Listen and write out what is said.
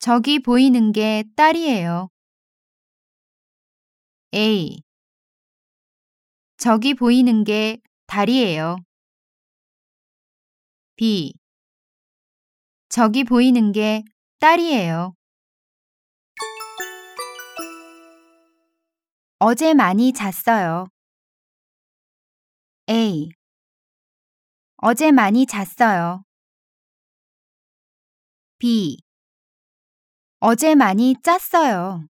저기 보이는 게 딸이에요. A. 저기 보이는 게 달이에요. B. 저기 보이는 게 딸이에요. 어제 많이 잤어요. A. 어제 많이 잤어요. B. 어제 많이 짰어요.